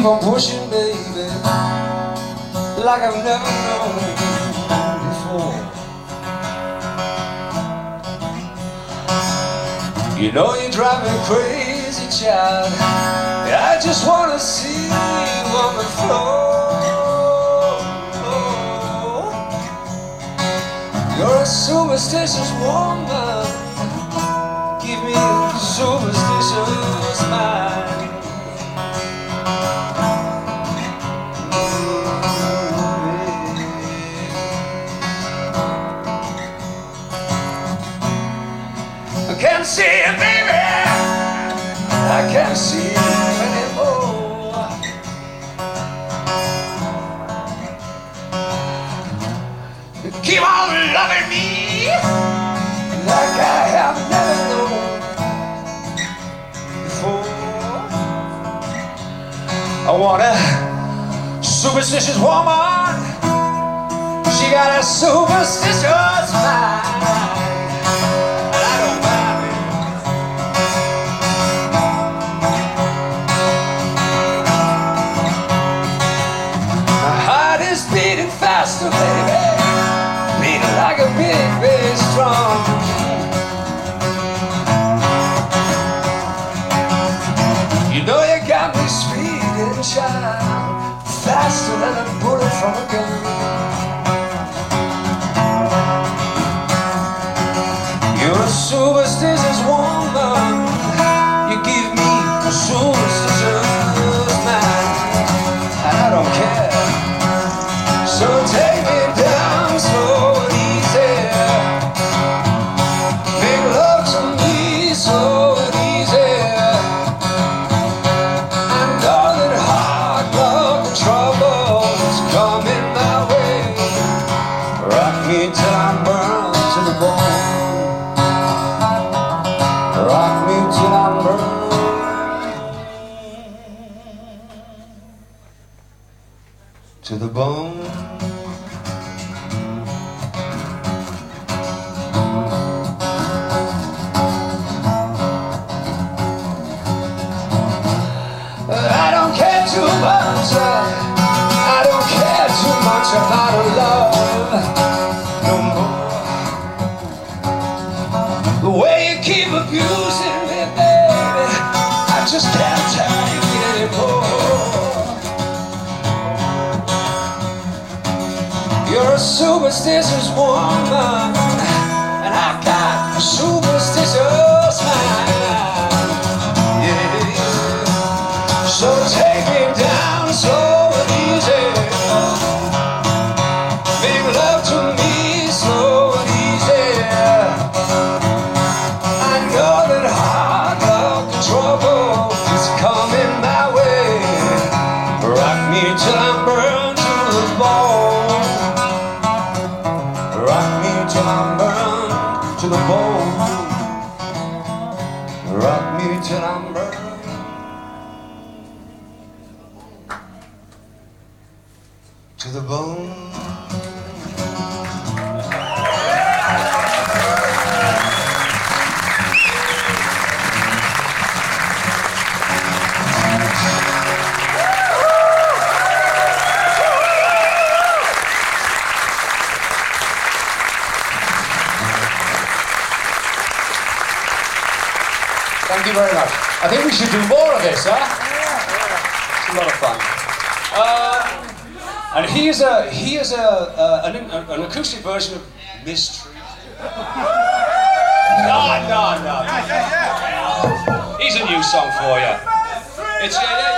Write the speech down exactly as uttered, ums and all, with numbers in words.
keep on pushing, baby, like I've never known before. You know you drive me crazy, child. I just wanna see you on the floor. You're a superstitious woman. Give me a superstitious mind. I can't see it, baby. I can't see it anymore. You keep on loving me like I have never known before. I want a superstitious woman. She got a superstitious mind. Beating faster, baby, beating like a big bass drum. You know you got me speeding, child, faster than a bullet from a gun. You're a superstitious woman. You give me a superstitious mind, and I don't care. So take me down slow and easy. Make love to me slow and easy. I know that hard luck and trouble is coming my way. Rock me till I'm burned to the bone. Rock me till I'm burned to the bone. I don't care too much, I don't care too much about love no more. The way you keep abusing me, baby, I just can't take it anymore. You're a superstitious woman, and I've got a superstitious mind. So take me down slow and easy. Make love to me slow and easy. I know that hard luck and trouble is coming my way. Rock me till I'm burned to the bone. Rock me till I'm burned to the bone. Rock me till I'm burned to the bone. Thank you very much. I think we should do more of this, huh? It's a lot of fun. Uh, And he is a he is a, a an, an acoustic version of Mistreated. No, no, no. He's a new song for you. It's. Uh,